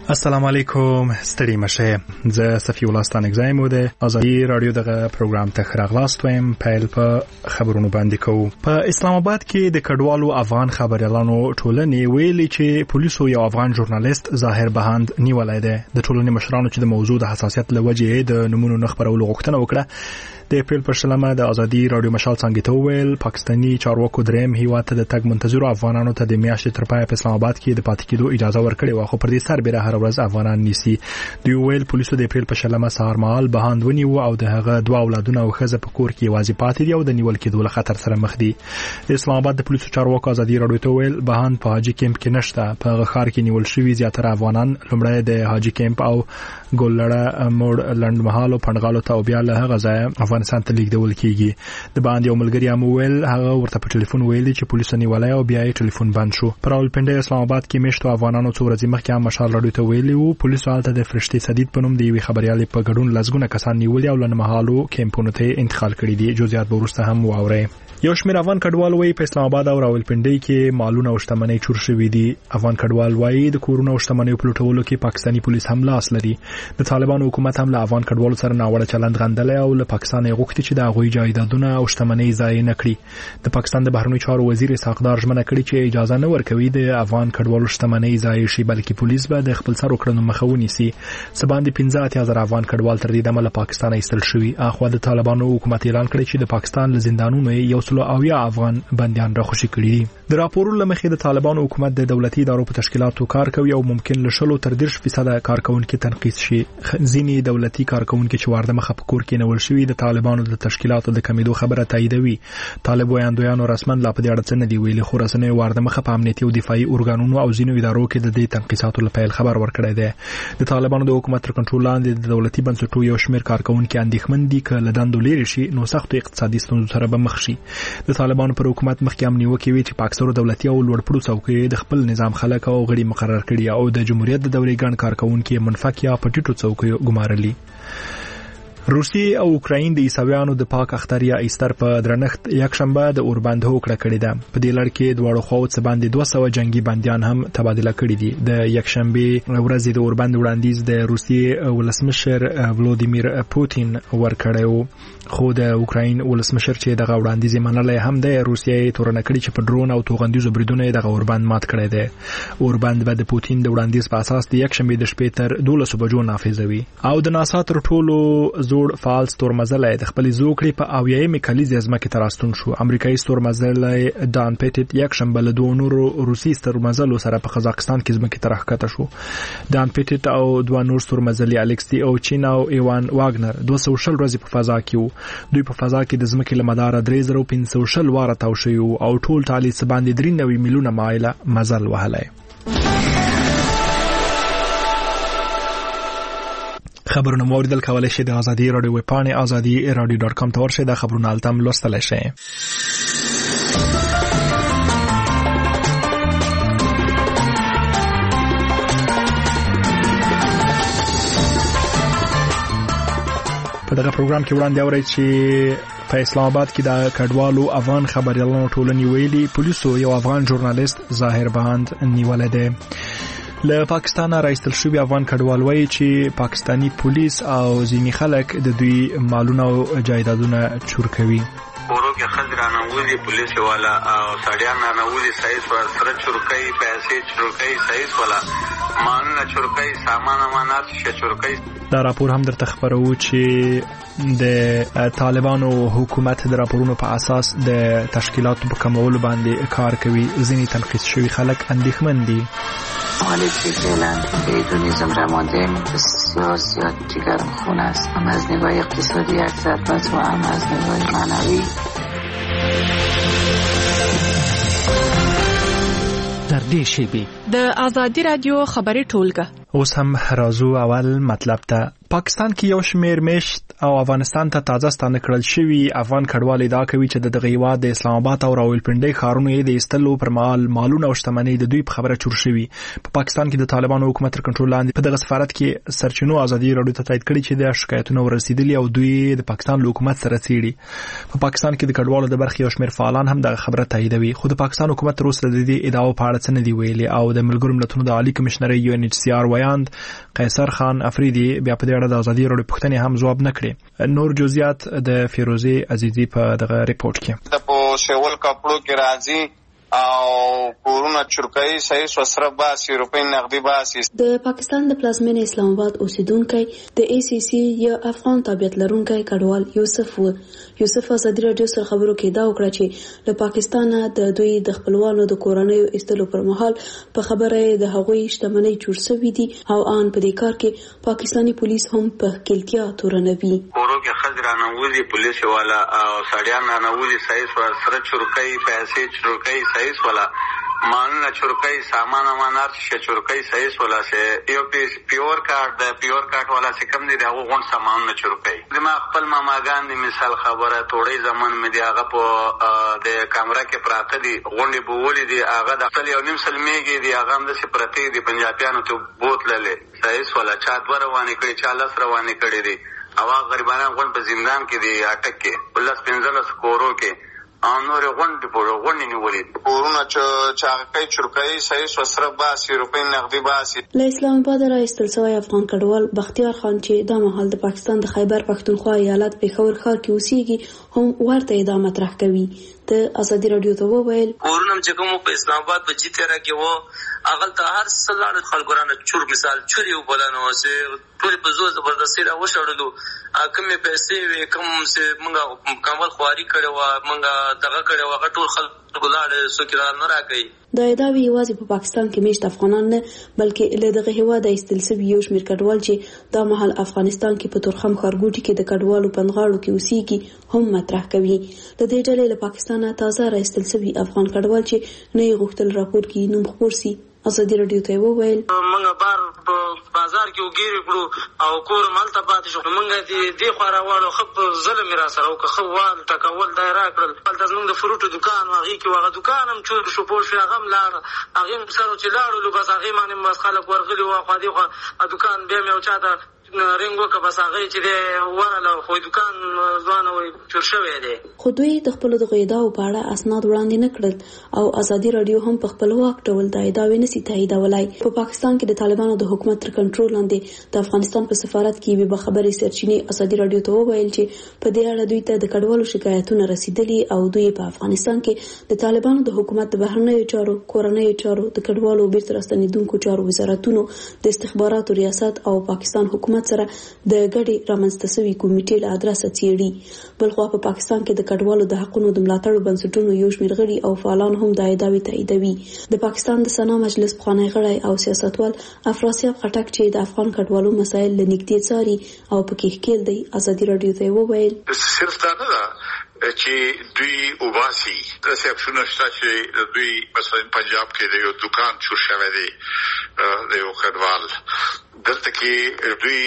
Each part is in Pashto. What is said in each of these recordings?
السلام علیکم ستړي مشه زه صفی الله ستانګزای مو ده ازادي رادیو دغه پروګرام ته خراغلاست ويم پیل په خبرونو باندې کوو. په اسلام آباد کې د کډوالو افغان خبريالانو ټولنې ویلي چې پولیسو یو افغان ژورنالیست ظاهر بهاند نیولای دی. د ټولنې مشرانو چې د موضوع د حساسیت لوجې د نمونو نخبرولو غوښتنه وکړه. د اپریل پر شلمه د ازادي رادیو مشال څنګه ته ویل پاکستاني چارواکو دریم هیواد ته د تګ منتظرو افغانانو ته د میاشتې تر پای په اسلام آباد کې د پاتې کېدو اجازه ورکړې و، خو پر دې سربېره هر ورځ افغانان نیسي. دوی ویل پولیسو د اپریل په شلمه سهار مهال بهاند ونیو او د هغه دوه اولادونه او ښځه په کور کې یوازې پاتې دي او د نیول کېدو له خطر سره مخ دي. د اسلام آباد د پولیسو چارواکو ازادي رادیو ته ویل بهاند په حاجی کیمپ کې نشته. په هغه ښار کې نیول شوي زیاتره افغانان لومړی د حاجی کیمپ او ګولړه موړ لندمحال او پندغالو ته او بیا له هغه ځای افغانستان ته لیږدول کیږي. د باندې یو ملګری هم ویل هغه ورته په ټلیفون ویلي چې پولیسو نیولای او بیا یې ټلیفون بند شو. پر راولپنډي اسلام آباد کې میشتو افغانانو څو ورځې مخکې هم مشال رادیو ته ویلي وو پولیسو هلته د فرشتي صدید په نوم د یوې خبريالې په ګډون لزګونه کسان نیولي او لنمحالو کیمپونو ته انتقال کړي دي. جزئیات به وروسته هم واورئ. یو شمېر افغان کډوال وایي په اسلام آباد او راولپنډي کې مالونه او شتمنۍ چور شوي دي. افغان کډوال وایي د کورونو او شتمنۍ په لوټولو کې پاکستاني پولیس هم لاس لري. د طالبانو حکومت هم له افغان کډوالو سره ناوړه چلند غندلی او له پاکستان یې غوښتي چې د هغوی جایدادونه او شتمنۍ ضایع نه کړي. د پاکستان د بهرنیو چارو وزیر اسحاق دار ژمنه کړې چې اجازه نه ورکوي د افغان کډوالو شتمنۍ ضایع شي، بلکې پولیس به د خپل سر وکړنو مخه ونیسي. څه باندې 15,000 افغان کډوال تر دې دمه له پاکستان ایستل شوي. اخوا د طالبانو حکومت اعلان کړی چې د پاکستان له زندانونو یو سل او یا افغان بنديان راخوشي کړي دي. د راپورونو لمخې د طالبانو حکومت د دولتي ادارو په تشکیلاتو کار کوي او ممکن له 10 تر 30% کارکونکو تنقیس شي. ځینې دولتي کارکونکو چې وارده مخه په کور کې نول شوي د طالبانو د تشکیلاتو د کمیدو خبره تاییدوي. طالب وایندویانو رسماً لا په دې اړه څه نه دی ویلي، خو رسنۍ وارده مخه په امنیتي او دفاعي ارګانونو او ځینو ادارو کې د دې تنقیساتو لپاره خبر ورکړی دی. د طالبانو د حکومت تر کنټرول لاندې د دولتي بنسټونو یو شمېر کارکونکو اندېښمن دي چې له دندو لري شي نو سختو اقتصادي ستونزو سره به مخ شي. د طالبانو پر حکومت مخکې نیوکې وی چې پاکستان دولتي او لوړپوړو څوکۍ د خپل نظام خلک او غړي مقرر کړي او د جمهوریت د دورې ګڼ کارکونکو منفک یا پټیټو څوکۍ ګمارلي. روسیې او اوکراین د عیسویانو د پاک اختر یا ایستر په درنښت یکشنبه د اوربند هوکړه کړې ده. په دې لړ کې دواړو خواو څخه باندې 200 جنگي بنديان هم تبادله کړي دي. د یکشنبه ورځ د اوربند وړاندیز د روسیې ولسمشر ولودیمیر پوتین ورکړیو، خو د اوکراین ولسمشر چې دغه وړاندیز منلای هم د روسیې تورنه کړي چې په ډرون او توغندیزو بریدونو دغه اوربند مات کړی دی. اوربند به د پوتین د وړاندیز په اساس د یکشنبه د شپې تر 12 بجو نافذوي. او د ناسا تر ټولو زوړ فعال ستورمزلی د خپل زوکړې په اویایمې کلیزې ځمکې ته راستون شو. امریکایي ستورمزلی دان پیټټ یکشنبه له دوه نورو روسي ستورمزلو سره په قزاقستان کې ځمکې ته راښکته شو. دان پیټټ او دوه نور ستورمزلي الکسي او چین او ایوان واګنر 200 ورځې په فضا کې وو. دوی په فضا کې د ځمکې له مداره 3500 واره تاو شوي وو او ټول تعالی څه باندې 93 میلیونه مایله مزل وهلی. خبرونه موریدل کولای شي د ازادي رادیو ویب پاڼې azadi.radio.com ته ورشئ. دا خبرونه هلته هم لوستلی شئ. په دغه پروګرام کې وړاندې اورئ چې په اسلام آباد کې د کډوالو افغان خبريالانو ټولنې ویلي پولیسو یو افغان ژورنالیست ظاهر بهاند نیولی دی. له پاکستان راایستل شوي افغان کډوال وایي چې پاکستانی پولیس او ځینې خلک د دوی مالونه او جایدادونه چور کوي. ورو کې خزر نووزي پولیس والا او ساډیان نووزي سایس ور سره چورکای پیسې چورکای سایس والا مالونه چورکای سامان امانات چورکای. دا راپور هم درته خبرو چې د طالبانو حکومت د راپورونو په اساس د تشکیلاتو په کمولو باندې کار کوي. ځینې تنقیس شوي خلک اندېښمن دي. حالی که فعلا بدونیزم رمانده بسیار زیاد جگرم خون است، هم از نگاه اقتصادی یک ضربت و هم از نگاه معنوی. در دې شیبې د ازادي رادیو خبري ټولګه. اوس هم راځو اول مطلب ته. پاکستان کې یو شمېر میشت او افغانستان ته تازه ستانه کړل شوي افغان کډوال ادعا کوي چې دغه هیواد د اسلام آباد او راولپنډۍ ښارونو یې د ایستلو پر مهال مالونه او شتمنۍ د دوی په خبره چور شوي. په پاکستان کې د طالبانو حکومت تر کنټرول لاندې په دغه سفارت کې سرچینو ازادي راډیو ته تایید کړي چې د شکایتونو ورسېدلي او دوی د پاکستان له حکومت سره څېړي. په پاکستان کې د کډوالو د برخې یو شمېر فعالان هم دغه خبره تاییدوي، خو د پاکستان حکومت تر اوسه د دې ادعاو په اړه څه نه دي ویلي. او د ملګرو ملتونو د عالی کمشنرۍ UNHCR ویاند قیصر خان افریدي بیا په دې اړه د ازادي راډیو پوښتنې هم ځواب نه کړې. نور جزئیات د فیروزي عزیزي په دغه ریپورت کې. د په شیول کپړو کې راځي او کورونه چرکای صحیح وسره باسي روپۍ نقدي باسي. د پاکستان د پلازمینې اسلام آباد اوسیدونکو د ACC یا افغان تابعیت لرونکو کډوال یوسف ازادي راډیو سره خبرو کې دا وکړه چې له پاکستان د دوی د خپلوانو د کورنۍ ایستلو پر مهال په خبره د هغوی شتمنۍ چور شوې دي او ان په دې کار کې پاکستانی پولیس هم په کلتیا تورنوي. کورو کې خزرانه وزي پولیس والا او سړیان نه وزي صحیح سره چرکای پیسې چرکای صحیح والا مانونه چرکای سامان امانات ش چرکای صحیح والا سه یو پیور کارت والا سه کم دي دغه غون سامان چرکای. زما خپل ماماګان دي مثال خبره توړې زمان مې دی هغه په د کیمرا کې پراته دي غونډې بولې دي هغه د خپل یو نیم سلمیږي دي هغه هم د سپرتی دي پنجابیانو ته بوتللې صحیح والا چا دوه روانې کړي چا لس روانې کړي دي او غریبانان غون په زندان کې دي اٹک کې ولس 15 کورو کې نور غونډې نیولې کورونه چاقای چرکای صحیح وسره باسي روپۍ نقدي باسي. له اسلام آباد راایستل شوی افغان کډوال بختیار خان چې د مهال د پاکستان د خیبر پښتونخوا ایالت پېښور ښار کې اوسېږي هم ورته ادعا مطرح کوي. د ازادي راډیو ته وویل کورونه چې کوم په اسلام آباد په جیتره کې وو هغه ته هر څلور خلګورانه چور مثال چوري وبلانو چې ټول په زور زبردستي را وشړلو کومې پیسې وي کوم چې موږ کمال خواري کړو موږ دغه کړو هغه ټول خلکو لاړ سوکرار نه راکړي. دا ادعاوې یوازې په پاکستان کې میشت افغانان نه بلکې له دغه هیواده ایستل شوي یو شمېر کډوال چې دا مهال افغانستان کې په تورخم ښارګوټي کې د کډوالو پنغاړو کې اوسېږي هم مطرح کوي. د دې ډلې له پاکستان تازه راایستل شوي افغان کډوال چې نه یې غوښتل راپور کې نوم خپور سي. ازادي راډیو ته وویل موږ بار په بازار کې وګیرې کړو او کور مالته پاتې شو موږ دې خورا واړو خپ ظلم را سره او خو وال تکول دایره کړل بل د موږ د فروټو دکان واغې کې واغه دکان هم چور شو پور شو هغه لاړ هغه سره چې لاړو لو بس هغه باندې بس خلک ورغلي او خو دې خو دکان بیا مې او چاته رنګ وکړه بس هغه چې دی ورله خو دکان ځوانه وي چور شوی دی. خو دوی د خپلو دغو ادعاو په اړه اسناد وړاندې نه کړل او ازادي راډیو هم په خپلواک ډول دا ادعاوې نشي تاییدولی. په پاکستان کې د طالبانو د حکومت تر کنټرول لاندې د افغانستان په سفارت کې یوې باخبرې سرچینې ازادي راډیو ته وویل چې په دې اړه دوی ته د کډوالو شکایتونه رسیدلي او دوی په افغانستان کې د طالبانو د حکومت د بهرنیو چارو کورنیو چارو د کډوالو بیرته راستنېدونکو چارو وزارتونو د استخباراتو ریاست او پاکستان حکومت سره د ګډې رامنځته شوې کمیټې له ادرسه څېړي. بلخوا په پاکستان کې د کډوالو د حقونو د ملاتړ بنسټونو یو شمېر غړي او فعالان هم دا ادعاوې تاییدوي. د پاکستان د سنا مجلس پخوانی غړی او سیاستوال افراسیاب خټک چې د افغان کډوالو مسایل له نږدې څاري او پکې ښکېل دی ازادي راډیو ته وویل صرف دا نه ده چې دوی وباسي د سیاستونو چې دوی مثلا پنجاب کې د یو دکان چور شوی دی د یو کډوال دلته کې دوی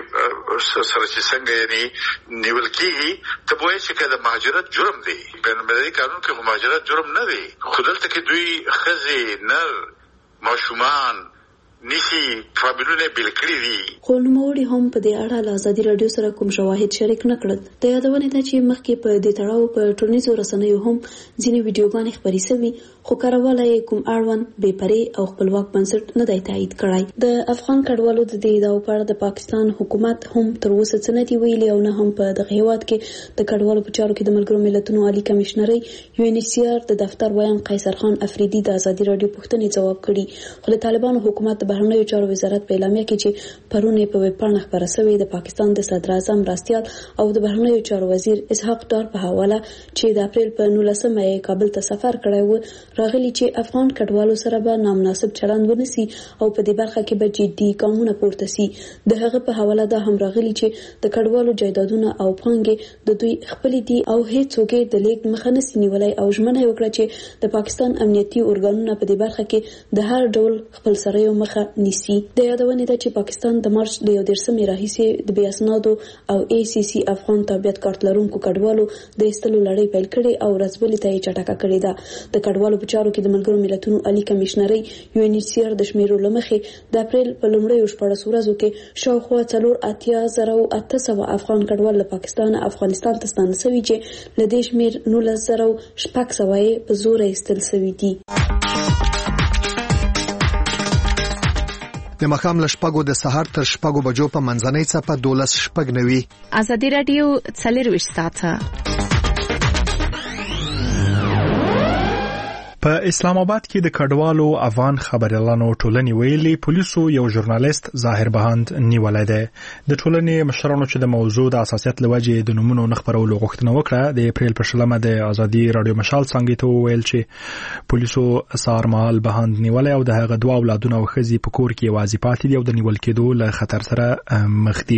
سره چې څنګه یعنی نیول کېږي ته وایي چې د مهاجرت جرم دی بین المللي قانون کې مهاجرت جرم نه دی خو دلته کې دوی ښځې نر ماشومان نشي فابلونه بل کړی دي. خو نوموړي هم په دې اړه له ازادي راډیو سره کوم شواهد شریک نه کړل. د یادونې ده چې مخکې په دې تړاو په ټولنیزو رسنیو هم ځینې ویډیوګانې خپرې شوي خو کارواله یې کوم اړوند بې پرې او خپلواک بنسټ نه دی تایید کړی. د افغان کډوالو د دې ادعاو په اړه د پاکستان حکومت هم تر اوسه څه نه دي ویلي او نه هم په دغه هیواد کې د کډوالو په چارو کې د ملګرو ملتونو عالی کمشنرۍ UNHCR د دفتر ویان قیصر خان افریدي د ازادي راډیو پوښتنې ځواب کړي. خو د طالبانو حکومت بهرنیو چارو وزارت په اعلامیه کې چې پرون په ویب پاڼه خبره شوې د پاکستان د صدر اعظم راستیال او د بهرنیو چارو وزیر اسحاق ډار په حواله چې د اپریل په 19 مې کابل ته سفر کړی و راغلي چې افغان کډوالو سره به نامناسب چلند ونسي او په دې برخه کې به جدي ګامونه پورته سي. د هغه په حواله دا هم راغلي چې د کډوالو جایدادونه او پانګې د دوی خپل دي او هیڅوک د لیک مخه نسي نیولای او ژمنه وکړه چې د پاکستان امنیتي ارګانونه په دې برخه کې د هر ډول خپل سره یو مخ برخه نیسي. د یادونې ده چې پاکستان د مارچ د 11 راهیسې د بې اسنادو او ACC افغان تابعیت کارت لرونکو کډوالو د ایستلو لړۍ پیل کړې او ورځبلې ته یې چټکه کړې ده. د کډوالو په چارو کې د ملګرو ملتونو عالی کمشنري UNHCR د شمیرو لمخې د اپریل په لومړیو 14 ورځو کې شاوخوا 4,800 افغان کډوال له پاکستان افغانستان ته ستانه شوي چې له دې شمیر 19,600 په زور ایستل شوي دي. د مخام لشپګو د سحر تر شپګو بجو په منځنۍ څپه 12 شپګ نوي. ازادي رادیو 24 ساعته. په اسلام آباد کې د کډوالو افغان خبريالانو ټولنې ویلي پولیسو یو ژورنالیست ظاهر بهاند نیولای دی. د ټولنې مشرانو چې د موضوع د اساسیت لوجې د نومونو نخبرولو غوښتنه وکړه د اپریل په 16 د ازادي رادیو مشال څنګه ته ویل چې پولیسو سارمال بهاند نیولای او د هغه دوه اولادونه او خزي په کور کې واځي پاتې دي او د نیول کېدو له خطر سره مخ دي.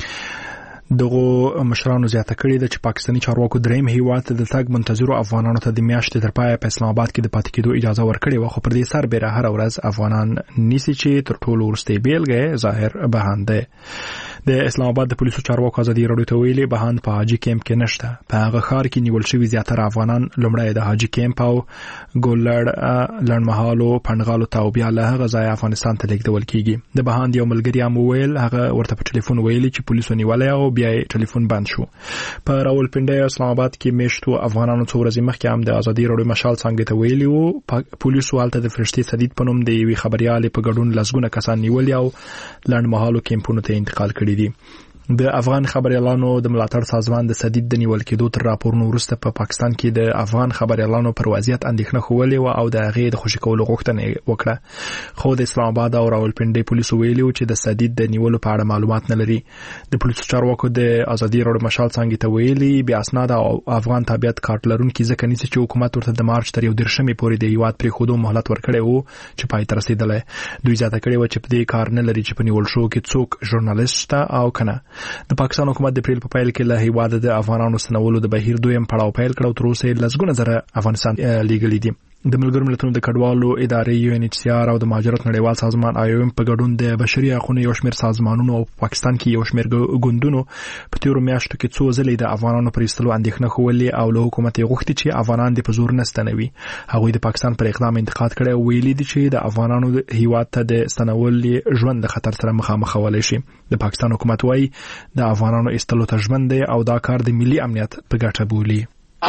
دغه مشرانو زیاته کړی د چې پاکستاني چارواکو دریم هیواد ته د تګ منتظرو افغانانو ته د میاشتې تر پایه په اسلام آباد کې د پاتې کېدو اجازه ورکړې و، خو پر دې سربېره هر ورځ افغانان نیسي چې تر ټولو وروستۍ بیلګه ظاهر بهاند دی. د اسلام آباد د پولیسو چارواکو ازادي رادیو ته ویلي بهاند په حاجی کیمپ کې نشته. په هغه ښار کې نیول شوي زیاتره افغانان لومړی د حاجی کیمپ او ګولړ لړمحالو پندغالو ته او بیا له هغه ځای افغانستان ته لیږدول کیږي. د بهاند یو ملګری هم ویل هغه ورته په ټلیفون ویلي چې پولیسو نیولای او بیا ټلیفون بند شو. په راولپنډي او اسلام آباد کې میشتو افغانانو څو ورځې مخکې هم د ازادي رادیو مشال څنګه ته ویلي وو پولیسو حالت د فرشتي سدید په نوم د یوې خبريالې په ګډون لسګونه کسان نیولي او لړمحالو کیمپونو ته انتقال کړي دي. د افغان خبريالانو د ملاتړ سازمان د سدید د نیول کېدو تر راپورونو وروسته په پاکستان کې د افغان خبريالانو پر وضعیت اندېښنه خولې او د هغې د خوشي کولو غوښتنه وکړه، خو د اسلام آباد او راولپنډي پولیسو ویلي چې د سدید د نیولو په اړه معلومات نه لري. د پولیسو چارواکو د ازادي رادیو مشال څنګه ته ویلي بیا اسناد او افغان تابعیت کارت لرونکي ځکه نیسي چې حکومت ورته د مارچ تر 11 پورې د هیواد پرې خودو مهلت ورکړی وو چې پای ته رسیدلی. دوی زیاته کړې و چې په دې کار نه لري چې په نیول شو کې څوک ژورنالیست او کنه. د پاکستان حکومت د اپریل په پیل کې له هیواد د افغانانو ستنولو د بهیر دویم پړاو پیل کړ او تر اوسه لسګونه زره افغانستان لیږلي دي. د ملګرو ملتونو د کډوالو ادارې UNHCR او د مهاجرت نړیوال سازمان IOM په ګډون د بشري حقوقو یو شمېر سازمانونو او پاکستان کې یو شمېر ګوندونو په تیرو میاشتو کې څو ځلې د افغانانو پر ایستلو اندېښنه ښولې او له حکومت یې غوښتي چې افغانان د په زور نه ستنوي. هغوی د پاکستان پر اقدام انتقاد کړی او ویلي دي چې د افغانانو هیواد ته د ستنول ژوند د خطر سره مخامخ کولای شي. د پاکستان حکومت وايي د افغانانو ایستلو ته ژمن دی او دا کار د ملي امنیت په ګټه بولي.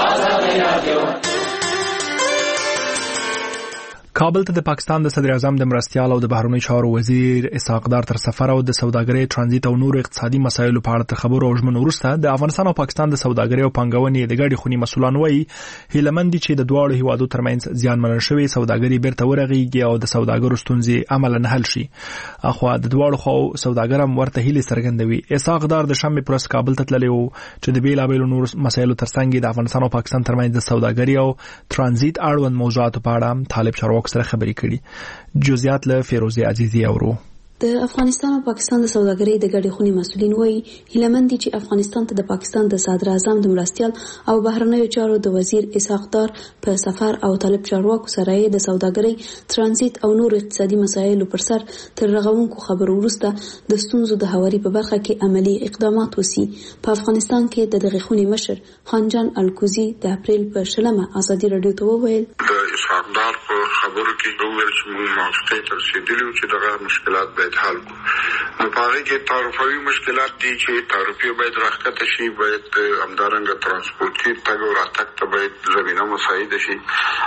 کابل ته د پاکستان د صدر اعظم د مرستیال او د بهرنیو چارو وزیر اسحاق دار تر سفر او د سوداګرۍ ترانزیت او نور اقتصادي مسایلو په اړه خبرو او ژمنو وروسته د افغانستان او پاکستان د سوداګرۍ او پانګونې د ګډې خونی مسولان وایي هیلمند چې د دواړو هیوادو ترمنځ زیانمن شوی سوداګري بیرته ورغېږي او د سوداګرو ستونزې عملاً حل شي. اخوا د دواړو خو سوداګر هم ورته هیله څرګندوي. اسحاق دار د شنبې پر ورځ کابل ته تللی و چې د بیلابیلو نور مسایلو ترڅنګ د افغانستان او پاکستان ترمنځ د سوداګرۍ او ترانزیت اړوند موضوعاتو په اړه طالب چارواکو سره خبرې کړي. جزئیات له فیروزه عزیزی اورو. د افغانستان او پاکستان د سوداګرۍ د ګډې خونې مسؤلین وایي هیلمند دي چې افغانستان ته د پاکستان د صدر اعظم د مرستیال او بهرنیو چارو د وزیر اسحاق دار په سفر او طالب چارواکو سره د سوداګرۍ ترانزیت او نور اقتصادي مسایلو پر سر تر رغونکو خبرو وروسته د ستونزو د هواري په برخه کې عملی اقدامات وسی. په افغانستان کې د دغه خونې مشر خانجان الکوزي د اپریل په 16 ازادي رادیو ته وویل د اسحاق دار په خبرو کې وویل چې موږ موافقه تر رسیدلو چې دغه مشکلات باید حل کو. نو پاره کې تعرفوي مشکلات دي چې تعرفي باید راکته شي، باید همدارنګه ترانسپورتي تګ او راتګ ته باید زمينه مساعده شي.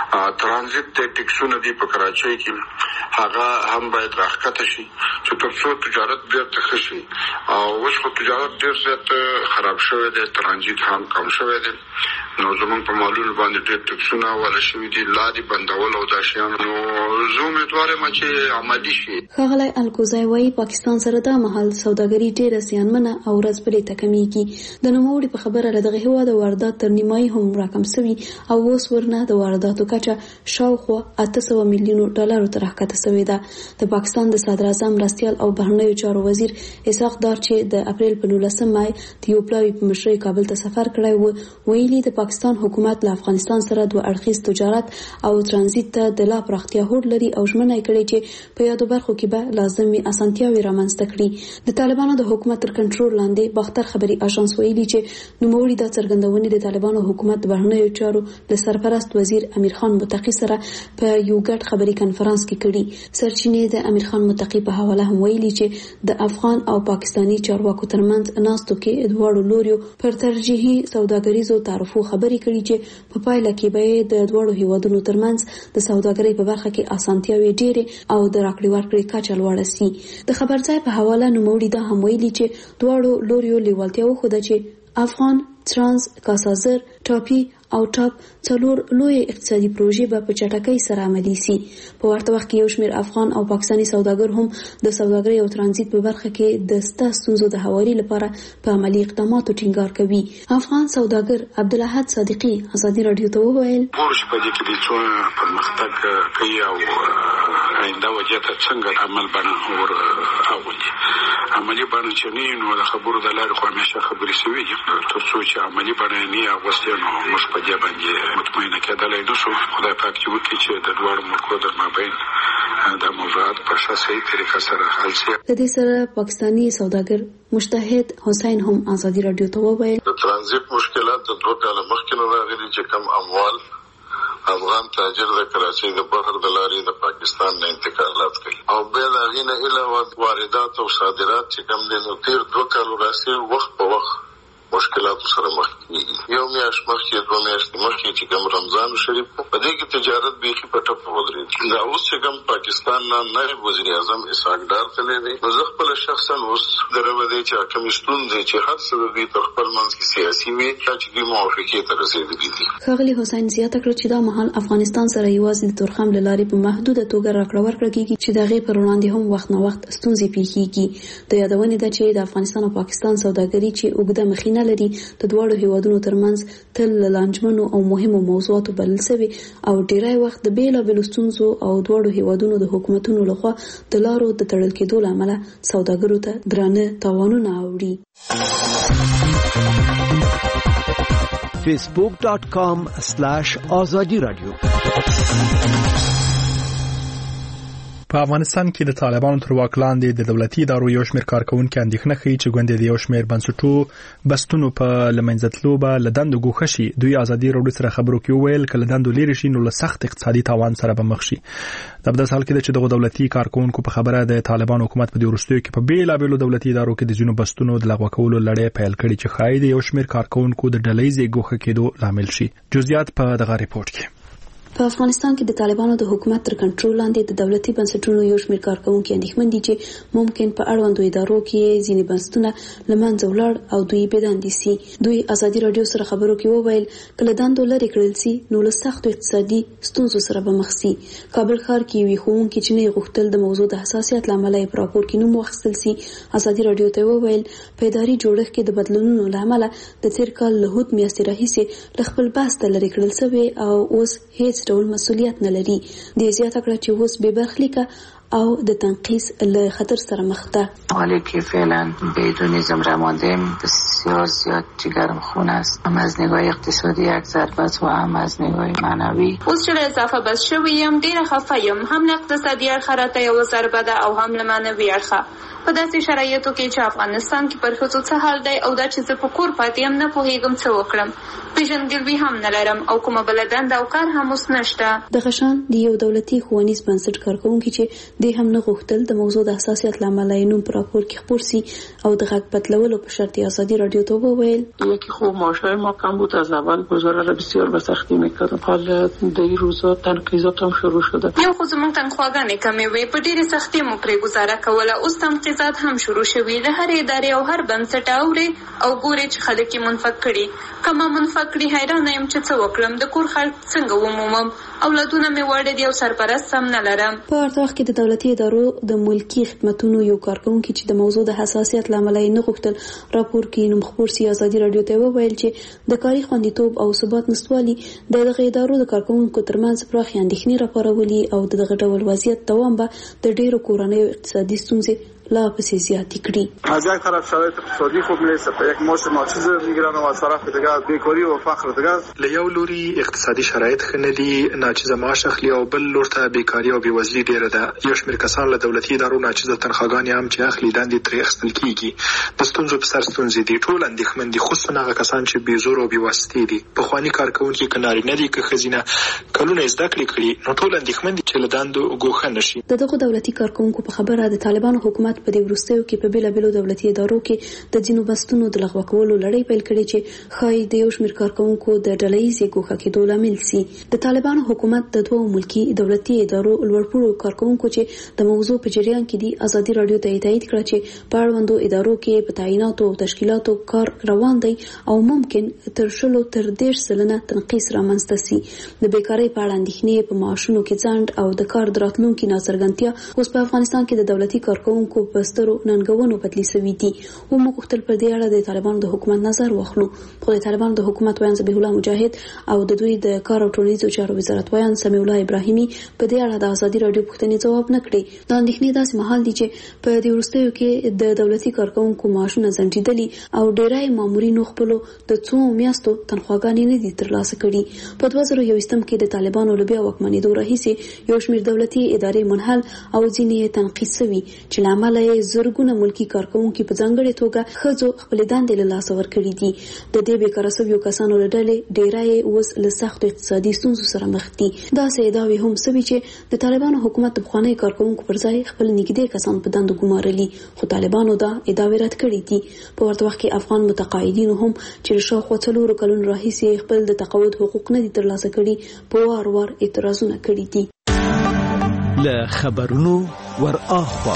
ترانزیت ټیکسونه دي په کراچۍ کې هغه هم باید راکته شي چې ترڅو تجارت بیرته ښه شي. او اوس خو تجارت ډېر زیات خراب شوی دی، ترانزیت هم کم شوی دی. نو زمونږ په مالونو باندې ډېر ټیکسونه ولا شوي دي، لارې بندول او دا شیان. نو زه امیدوار یم چې عملي شي. ښاغلی الکوزی وایي پاکستان سره دا مهال سوداګري ډېره زیانمنه او ورځ بلې ته کمیږي. د نوموړي په خبره له دغه هېواد واردات تر نیمایي هم راکم سوي او اوس ورنه د وارداتو کچه شاوخوا 800 میلیونو ډالرو ته راښکته سوې ده. د پاکستان د صدر اعظم مرستیال او بهرنیو چارو وزیر اسحاق دار چې د اپریل په 19 مای د یو پلاوي په مشرۍ کابل ته سفر کړی و ویلي د پاکستان حکومت له افغانستان سره دوه اړخیز تجارت او ترانزیت ته د لا پراختیا هوډ لري او ژمنه کړې چې په یادو برخو کې به لازمي اسانتیاوي رامنځته کړي. د طالبانو د حکومت تر کنټرول لاندې باختر خبري اژانس ویلي چې نوموړي د څرګندونې د طالبانو حکومت د بهرنیو چارو د سرپرست وزیر امیر خان متقی سره په یو ګډ خبري کنفرانس کې کړي. سرچینې د امیر خان متقی په حواله هم ویلي چې د افغان او پاکستانی چارواکو ترمنځ ناستو کې دواړو لوريو پر ترجیحي سوداګریزو تعرفو خبري کړي چې په پایله کې به د دواړو هیوادونو ترمنځ د سوداګرۍ په برخه کې اسانتیاوي ډېرې او د راکړې ورکړې کچه لوړه سي. د خبرځای په حواله نوموړي دا هم ویلي چې دواړو لوريو لیوالتیا وښوده چې افغان ترانس کاسازر ټاپي او ټاپ څلور لوی اقتصادي پروژې به په چټکۍ سره عملي سي. په ورته وخت کې یو شمېر افغان او پاکستاني سوداګر هم د سوداګرۍ او ترانزیت په برخه کې د سته ستونزو د هواري لپاره په عملي اقداماتو ټینګار کوي. افغان سوداګر عبدالاحد صادقي ازادي رادیو ته وویل پروژې په دې کې د څو پرمختګ کوي او آینده وجه ته څنګه عمل باندې ور اولي عملي باندې چې نه نو د خبرو د لارې خو همیشه خبرې شوي دي تر څو چې عملي باندې نه اغوستي نو موږ په دې باندې مطمئنه کېدلای نشو. خدای پاک چې وکړي چې د دوړو ملکو در مابین د موضوعات په صحیح طریقه سره حل شي. د دې سره پاکستاني سوداګر مجتهد حسین هم ازادي رادیو ته وویل د ترانزیت مشکلات د 2 کال مخکې راغلي چې کم اموال افغان تاجر د کراچۍ د بحر د لارې د پاکستان نه انتقالات کوي او بیا د هغې نه علاوه واردات او صادرات چې کم دي نو تیر 2 کال وروسته وخت په وخت مشکلاتو سره مخ کیږي. یو میاشت مخکې 2 میاشتې مخکې چې کوم رمضان شریف په دې کې تجارت بیخي په ټپ ودرېد. دا اوس چې کوم پاکستان نه نائب وزیر اعظم اسحاق ډار تللی دی نو زه خپل شخصا اوس دروه دی چې کوم ستونزې چې هر څه دوی تر خپل منځ کې سیاسي وي چې دوی موافقې ته رسېدلي دي. ښاغلي حسین زیاته کړه چې دا مهال افغانستان سره یوازې د تورخم له لارې په محدوده توګه راکړه ورکړه کېږي چې د هغې پر وړاندې هم وخت نه وخت ستونزې پیښیږي. د یادونې ده چې د افغانستان او پاکستان سوداګري چې اوږده مخینه لري د دواړو هیوادونو ترمنځ تل لانجمنو او مهمو موضوعاتو بلل شوی او ډیری وخت د بیلابېلو ستونزو او دواړو هیوادونو د حکومتونو لخوا د لارو د تړل کېدو له امله سوداګرو ته درانه تاوانونه اوړي. facebook.com/azadi radio په افغانستان کې د طالبانو تر واک لاندې د دولتي ادارو یو شمېر کارکونکو اندېښنه ښیي چې ګوندې د یو شمېر بنسټونو بستونو په لمنځتلو به له دندو ګوښه شي. دوی ازادي راډیو سره خبرو کې وویل که له دندو لرې شي نو له سخت اقتصادي تاوان سره به مخ شي. دا په داسې حال کې ده چې دغو دولتي کارکونکو په خبره د طالبانو حکومت په دې وروستیو کې په بیلابېلو دولتي ادارو کې د ځینو بستونو د لغوه کولو لړۍ پیل کړې چې ښایي د یو شمېر کارکونکو د ډلهییزې ګوښه کېدو لامل شي. جزئیات په دغه ریپورت کې. په افغانستان کې د طالبانو د حکومت تر کنټرول لاندې د دولتي بنسټونو یو شمېر کارکونکو اندېښمن دي چې ممکن په اړوندو ادارو کې ځینې بنسټونه له منځه ولاړ او دوی بې دندې سي. دوی ازادي راډیو سره خبرو کې وویل که له دندو لرې کړل سي نو له سختو اقتصادي ستونزو سره به مخ سي. کابل ښار کې یوې ښوونکي چې نه غوښتل د موضوع د حساسیت له امله یې په راپور کې نوم واخیستل سي ازادي راډیو ته وویل په اداري جوړښت کې د بدلونونو له امله د تیر کال له هوت میاشتې راهیسې له خپل بسته لرې کړل شوی او اوس هیڅ ډول مسؤلیت نه لري. د زیاته کړه چې اوس بې برخلیکه او د تنقیص له خطر سره مخ ده. حالی که فعلا بدون نظم را ماندیم بسیار زیاد جگرم خون است، هم از نگاه اقتصادی یک ضربت و هم از نگاه معنوی. اوس چې اضافه بس شوی یم ډیره خفه یم، هم له اقتصادي اړخه راته یوه ضربه ده او هم له معنوي اړخه. په داسې شرایطو کې چې افغانستان کې پر ښځو څه حال دی او دا چې زه په کور پاتې یم نه پوهېږم څه وکړم، پېژندګلوي هم نه لرم او کومه بله دنده او کار هم اوس نشته. دغه شان د یو دولتي ښوونیز بنسټ کارکوونکي چې دی هم نه غوښتل د موضوع د حساسیت له امله یې نوم په راپور کې خپور سي او د غږ بدلولو په شرط ازادي راډیو ته وویل یکی خوب معاشهای ما کم بود، از اول گزاره را بسیار به سختی میکردم، حالا در این روزا تنقیضات هم شروع شده. یو خو زموږ تنخواګانې کمې وې، په ډېرې سختۍ مو پرې گزاره کوله، اوس تنقیضات هم شروع شوي. له هرې ادارې او هر بنسټ اورې او ګورې چې خلک یې منفق کړي. که ما منفق کړي حیرانه یم چې څه وکړم، د کور خلک څنګه ومومم، اولادونه مې واړه دي او سرپرست هم نه لرم. په ورته وخت کې د دولتي ادارو د ملکي خدمتونو یو کارکونکي چې د موضوع د حساسیت له امله یې نه غوښتل راپور کې نوم خپور سي ازادي راډیو ته وویل چې د کاري خوندیتوب او ثبات نشتوالي د دغه ادارو د کارکونکو ترمنځ پراخې اندېښنې راپارولي او دغه ډول وضعیت دوام به د ډېرو کورنیو اقتصادي ستونزې لا پسې زیاتې کړي. از یک طرف شرایط اقتصادی خوب نیست، یک معاش ناچیز میگیرن و از طرف دیگه بیکاری و فقر دیگه. له یو لوري اقتصادي شرایط ښه نه دي، ناچیزه معاش اخلي، او بل لور ته بیکاري او بېوزلي ډېره ده. یو شمېر کسان له دولتي ادارو ناچیزه تنخواګانې هم چې اخلي دندې ترې اخیستل کېږي. د ستونزو په سر ستونزې دي. ټول اندېښمن دي، خصوصا هغه کسان چې بې زور او بې واسطې دي. پخواني کارکوونکي که نارینه دي که ښځینه کلونه یې زده کړې کړي، نو ټول اندېښمن دي چې له دندو ګوښه نه شي. د دغو دولتي کارکوونکو په خبره د طالبانو حکومت په دې وروستیو کې په بېلابېلو دولتي ادارو کې د ځینو بستونو د لغوه کولو لړۍ پیل کړې چې ښایي د یو شمېر کارکوونکو د ډلهییزې ګوښه کېدو لامل سي. د طالبانو حکومت د دوو ملکي دولتي ادارو لوړپوړو کارکوونکو چې د موضوع په جریان کې دي ازادي راډیو ته تایید کړه چې په اړوندو ادارو کې په تعیناتو او تشکیلاتو کار روان دی او ممکن تر 10 تر 13 سلنه تنقیص رامنځته سي. د بیکارۍ په اړه اندېښنې په معاشونو کې ځنډ او د کار د راتلونکي ناڅرګندتیا اوس په افغانستان کې د دولتي کارکوونکو په سترو ننګونو بدلې سوي دي. وموږ غوښتل پر دې اړه د طالبانو د حکومت نظر واخلو، خو د طالبانو د حکومت ویان ذبیح الله مجاهد او د دوی د کار او ټولنیزو چارو وزارت ویان سمیع الله ابراهیمي په دې اړه د ازادي راډیو پوښتنې ځواب نه کړی. دا اندېښنې داسې مهال دي چې په دې وروستیو کې د دولتي کارکوونکو معاشونه ځنډېدلي او ډېری مامورینو خپلو د څو میاشتو تنخواګانې نه دي ترلاسه کړي. په 2021 کې د طالبانو له بیا واکمنېدو راهیسې یو شمېر دولتي ادارې منحل او ځینې تنقیص شوي چې له امله یې زرګونه ملکي کارکوونکي په ځانګړې توګه ښځو خپلې دندې له لاسه ورکړي دي. د دې بېکاره شویو کسانو له ډلې ډېری اوس له سختو اقتصادي ستونزو سره مخ دي. داسې ادعاوې هم شوي چې د طالبانو حکومت د پخوانیو کارکوونکو پر ځای خپل نږدې کسان په دندو ګمارلي، خو طالبانو دا ادعاوې رد کړي دي. په ورته وخت کې افغان متقاعدینو هم چې له شاوخوا 4 کلونو راهیسې خپل د تقاعد حقوق نه دي ترلاسه کړي په وار وار اعتراضونه کړي دي. له خبرونو ور اخوا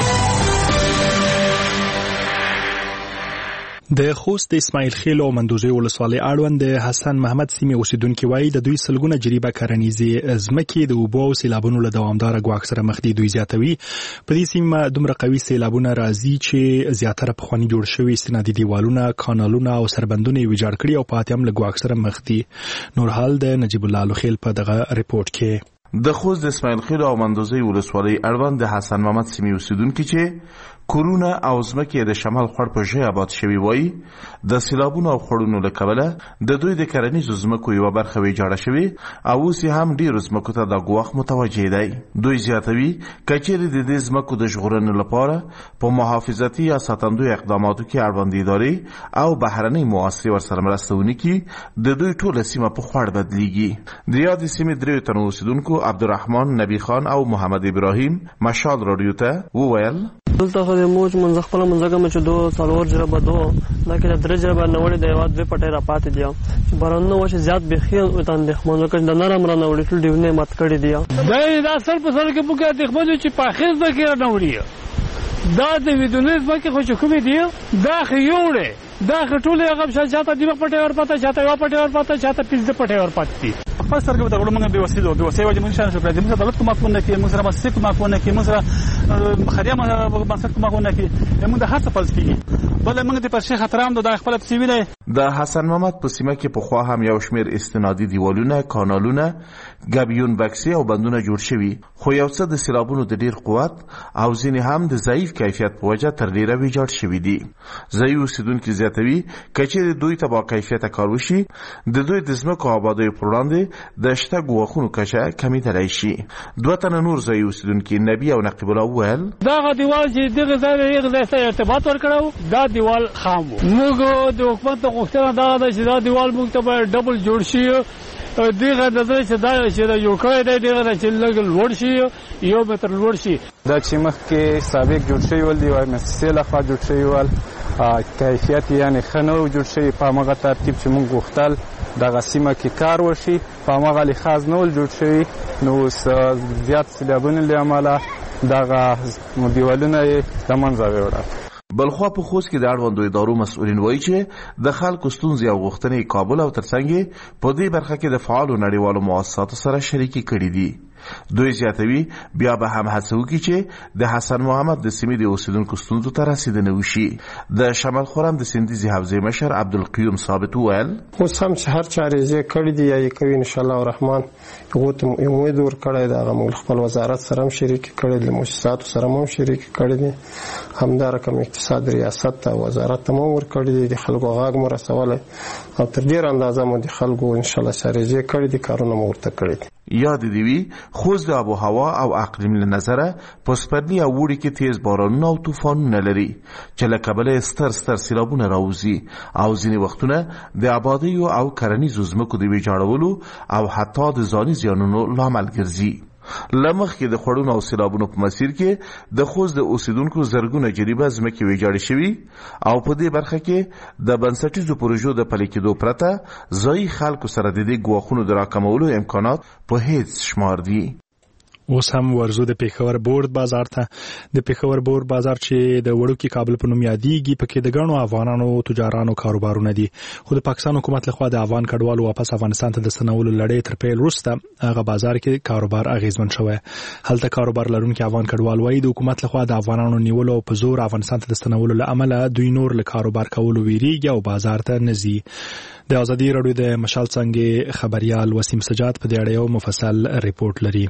د خوست د اسماعیل خیل او مندوزي ولسوالۍ اړوند د حسن محمد سیمې اوسیدونکو وایي د دوی سلګونه جریبه کرنیزې ځمکې د اوبو او سیلابونو له دوامداره ګواښ سره مخ دي. دوی زیاتوي په دې سیمه دومره قوي سیلابونه راځي چې زیاتره پخواني جوړ شوي استنادي دیوالونه، کانالونه او سربندونه یې ویجاړ کړي او پاتې هم له ګواښ سره مخ دي. نور حال د نجیب الله لوخیل په دغه ریپورت کې. د خوست د اسماعیل خیل او مندوزي ولسوالۍ اړوند د حسن محمد سیمې اوسیدونکو چې کورونه او ځمکې د شمال خړ په ژۍ آباد شوي وایي د سیلابونو او خړونو له کبله د دوی د کرنیزو ځمکو یوه برخه ویجاړه شوې او اوس هم ډېرو ځمکو ته دا ګواښ متوجه دی. دوی زیاتوي که چیرې د دې ځمکو د ژغورنې لپاره په محافظتي یا ساتندوی اقداماتو کې اړوند ادارې او بهرنۍ مواسسې ورسره مرسته ونه کړي د دوی ټوله سیمه په خوړ بدلیږي. د یادې سیمې 3 تنو اوسیدونکو عبدالرحمن، نبی خان او محمد ابراهیم مشال راډیو ته وویل دلته خو د موج منځ خپله منځګمه چې 2 جربه 2 دا کې د 3 جربه نوړې د یوه 2 پټۍ راپاتې دي چې بارانونه وشي زیات بیخي ورته اندېښمن وکړي د نرم رانوړي ټول ډیونه مات کړي دي. دا سر په سر کې موږ اندېښمن یو چې پاخې ځمکې رانوړي دا د ویدونې ځمکې خو چې کومې دي دا خو یوړې دا خو ټولې هغه چاته دیمه پټۍ ورپاته چاته یوه پټۍ ورپاته چاته 15 پټۍ ورپاتې دي. خپل سترګې ته وړو موږ بېوسۍ وجه موږ شان شو کړی موږ دولت کومک ونه کړي، موږ سره مؤسسې کومک ونه کړي، موږ سره خیریه بنسټ کومک ونه کړي، موږ د هر څه فلز کېږي. بل موږ د پر شیخ احترام دا خپله پسې وینئ. د حسن محمد په سیمه کې پخوا هم یو شمېر استنادي دیوالونه، کانالونه، ګبیون بکسې او بندونه جوړ شوي، خو یو څه د سیلابونو د ډېر قوت او ځینې هم د ضعیف کیفیت په وجه تر ډېره ویجاړ شوي دي. ځایي اوسیدونکي زیاتوي که چیرې دوی ته با کیفیته کار وشي د دوی د ځمکو آبادیو پر وړاندې د شته ګواښونو کچه کمیدلی شي. 2 تنه نور ځایي اوسیدونکي نبي او نقیب الله وویل دغه دیوال چې دغه ځای سره ارتباط ورکړو دا دیوال خام و. موږ د حکومت غوښتنه دا ده چې دا دیوال موږ ته باید ډبل جوړ شي. دغه د دې چې دا چې یو کای دی دغه چې لږ لوړ شي 1 متر لوړ شي. دا چې مخکې سابق جوړ شوی ول دی او مؤسسې لخوا جوړ شوی ول کیفیت یعنی ښه نه و جوړ شوی په هماغه ترتیب چې موږ غوښتل دغه سیمه کې کار وشي په هماغه لحاظ نه ول جوړ شوي. نو زیات سیلابونو له امله دغه دیوالونه یې له منځه ویوړل. بلخوا په خوست کې د اړوندو ادارو مسؤلین وایي چې د خلکو ستونزې او غوښتنې کابل او ترڅنګ په دې برخه کې د فعالو نړیوالو مؤسساتو سره شریکي کړي دي. دوی زیاتوي بیا به هم هڅه وکړي چې د حسن محمد د سیمې د اوسیدونکو ستونزو ته رسیدنه وشي. د شمال خرم د سندیزي حوزې مشر عبدالقیوم ثابت وویل اوس هم چې هر چارې کړي دي یا یې کوي ان شاء الله الرحمن هغو ته امید ورکړی دی. هغه موږ خپل وزارت سره هم شریک کړی دي، مؤسساتو سره هم شریک کړی دي، همدا رقم اقتصاد ریاست ته وزارت ته هم ورکړی دي، د خلکو غږ مو رسولی او تر ډېره اندازه مو د خلکو ان شاء الله چارې کړي دي، کارونه مو ورته کړي دي. یاد دی وی خوځ د آب و هوا او اقلیم له نظره په سپرلي او وړي کې تیز بارانونه او طوفانونه لري چې له کبله ستر سیلابونه راوځي او ځینې وختونه د آبادۍ او کرنیزو ځمکو د ویجاړولو او حتی د ځاني زیانونو لامل ګرځي. لمخکې د خوړونو او سیلابونو په مسیر کې د خوست د اوسیدونکو زرګونه جریبه ځمکې ویجاړې شوي او په دې برخه کې د بنسټیزو پروژو د پلي کېدو پرته ځایي خلکو سره د دې ګواښونو د راکمولو امکانات په هیڅ شمار دي. اوس هم ورزو د پیښور بورد بازار ته. د پیښور بورد بازار چې د وړوکي کابل په نوم یادېږي پکې د ګڼو افغانانو تجارانو کاروبارونه دي، خو د پاکستان حکومت لخوا د افغان کډوالو واپس افغانستان ته د ستنولو لړۍ تر پیل وروسته هغه بازار کې کاروبار اغیزمن شوی. هلته کاروبار لرونکي افغان کډوال وایي د حکومت لخوا د افغانانو نیولو په زور افغانستان ته د ستنولو له امله دوی نور له کاروبار کولو ویریږي او بازار ته نه ځي. د ازادي راډیو د مشال څنګه خبريال وسیم سجاد په دې اړه یو مفصل ریپورت لري.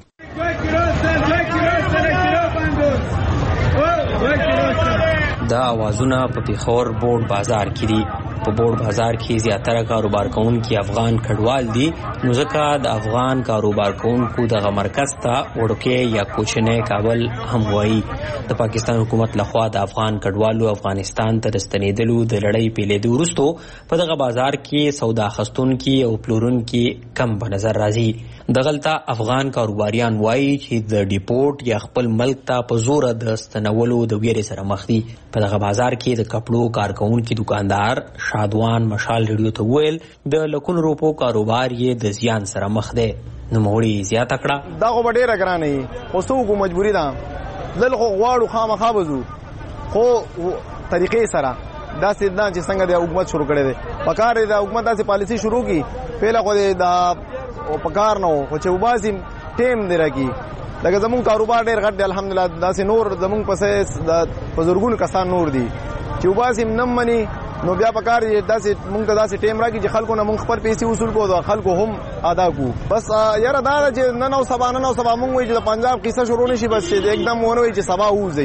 دا اوازونه په پیښور بورډ بازار کې دي. په بورډ بازار کې زیاتره کاروبار کوونکي افغان کډوال دي، نو ځکه د افغان کاروبار کوونکو دغه مرکز ته وړوکی یا کوچنی کابل هم وایي. د پاکستان حکومت لخوا د افغان کډوالو افغانستان ته د ستنېدلو د لړۍ پیلېدو وروسته په دغه بازار کې سودا اخیستونکي او پلورونکي کم په نظر راځي. دغلته افغان کاروباریان وایي چې د ډیپورټ یا خپل ملک ته په زوره د ستنولو د ویرې سره مخ دي. په دغه بازار کې د کپړو کارکونکي دکاندار شادوان مشال ریډیو ته ویل د لکونو روپو کاروبار یې د زیان سره مخ دی. نوموړي زیاته کړه دا خو ډېره ګرانه وي، خو څوک مجبوري ده دل خو غواړو خامخا بځو، خو طریقې سره داسې نه چې څنګه د حکومت شروع کړی دی. پکار دی د حکومت داسې پالیسي شروع کړي، پهله خو د پکار نه و خو چې وباسي ټیم دی راکړي. لکه زمونږ کاروبار ډېر غټ دی الحمدلله، داسې نور زمونږ پسې د بزرګونو کسان نور دي چې وباسي نه مني، نو بیا پکار دی داسې مونږ ته داسې ټیم راکړي چې خلکو نه مونږ خپل پیسې وصول کړو او خلکو هم ادا کړو. بس یاره دا ده چې نن او سبا مونږ وایي چې د پنجاب قصه شروع نشي، بس چې एकदम ونه وایي چې سبا ووځي.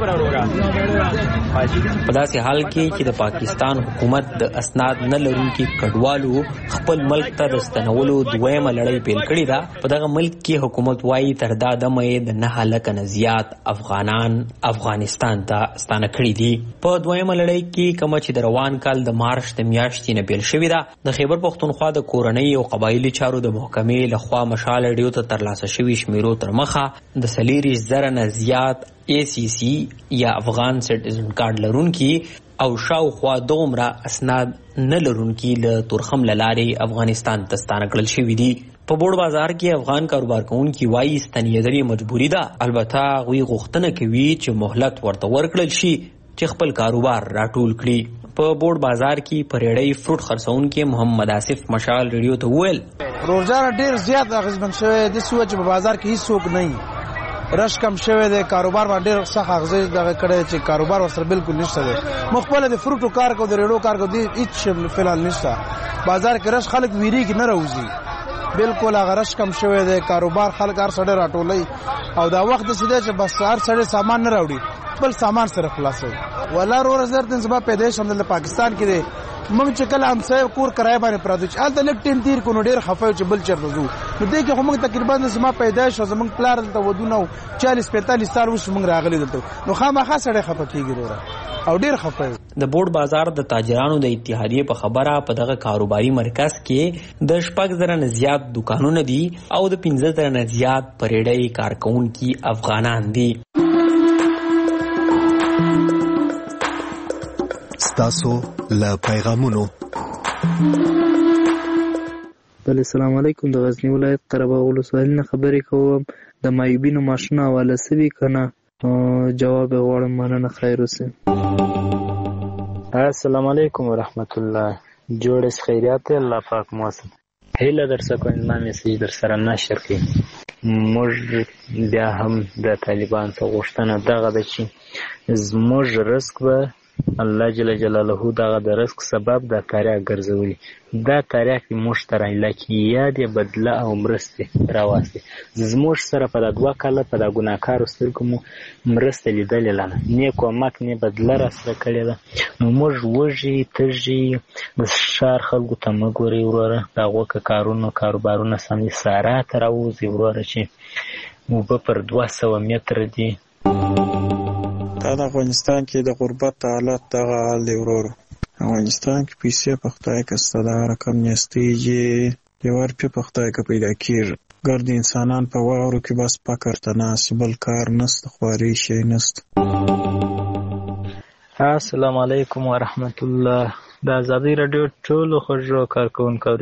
په داسې حال کې چې د پاکستان حکومت د اسناد نه لرونکي کډوالو خپل ملک ته د ستنولو دویمه لړۍ پیل کړې ده. په دغه ملک کې حکومت وایي تر دا دمه یې د 9 لکه نه زیات افغانان افغانستان ته ستانه کړي دي. په دویمه لړۍ کې کومه چې د روان کال د مارچ د میاشتې نه پیل شوې ده، د خیبر پښتونخوا د کورنۍ او قبایلي چارو د محکمې لخوا مشال ریډیو ته ترلاسه شوي شمیرو تر مخه د 40,000 نه زیات ACC یا افغان سټیزن کارت لرونکي او شاوخوا دومره اسناد نه لرونکي له تورخم لارې افغانستان ته ستانه کړل شوي دي. په بورډ بازار کې افغان کاروبار کوونکي وایي ستنېدل مجبوري ده، البته هغوی غوښتنه کوي چې مهلت ورته ورکړل شي چې خپل کاروبار راټول کړي. په بورډ بازار کې پریړی فروټ خرڅونکي محمد آصف مشال ریډیو ته وویل روزانه ډیر زیات اغیزمن شوی د سوچ په بازار کې هیڅوک نه رش کم شوی دی، کاروبار باندې ډیر سخت اغیز دغه کړی چې کاروبار ورسره بالکل نشته دی. مخبل د فروټو کار کو د ریډیو کار کو دی هیڅ فلال نشته. بازار کې رش خلک ویریږي نه راوځي، بالکل هغه رش کم شوی دی. کاروبار خلک هر سړی راټولي او دا وخت سیده چې بس هر سړی سامان نه راوړي، خپل سامان سره خلاصوي. ولا رور زر تن سبا پیدائش هم د پاکستان کې دی. موږ چې کله هم سې کور کرای باندې پراته چې الته لک ټیم تیر کو نو ډیر خفای چې بل چرته زو نو دې کې هم تقریبا د سما پیدائش او زمنګ پلار ته ودونه 40-45 سال وش موږ راغلي دلته نو خامخا سړی خفه کیږي وروره او ډیر خفای. د بورډ بازار د تاجرانو د اتحادیې په خبره په دغه کاروباري مرکز کې د 6,000 نه زیات دکانونه دي او د 15,000 نه زیات پریډي کارکونکي افغانان دي. ستاسو له پیغامونو. بله السلام علیکم، د غزنی ولایت قره باغ ولسوالۍ نه خبرې کوم. د مایوبینو ماشونه حواله سوي کنه؟ جواب غواړم. مننه، خیر اوسئ. السلام علیکم ورحمت الله. جوړ خیریات الله پاک موسم هیله در څخه کوم میسج در سره نشر کړي. موږ بیا هم د طالبان څخه غوښتنه دغه ده چې زموږ رزق به الله جل جلاله دغه د رزق سبب د تاریخ ګرځولي. دا تاریخ موږ ته راایله کې یا د بدله او مرستې راواستې. زموږ سره په دا 2 کاله په دا ګناهکارو سترګو مو مرسته لیدلې نه ده، نه کومک نه بدله راسره کړې ده. نو موږ وږي تږي د ښار خلکو ته مه ګورئ وروره، د هغو که کاروبارونه سم دي صحرا ته راوځئ وروره چې اوبه پر 200 متره دي. دا د افغانستان کې د غربت حالت دغه حال دی ورور. افغانستان کې پیسې په خدای که سته دا رقم نیستی چې دیوار پې په خدای که پیدا کېږي. ګرد انسانان په واورو کې بس فقر ته ناست، بل کار نسته، خواري شی نسته. السلام علیکم ورحمت الله. د ازادۍ راډیو ټولو ښځو کارکوونکو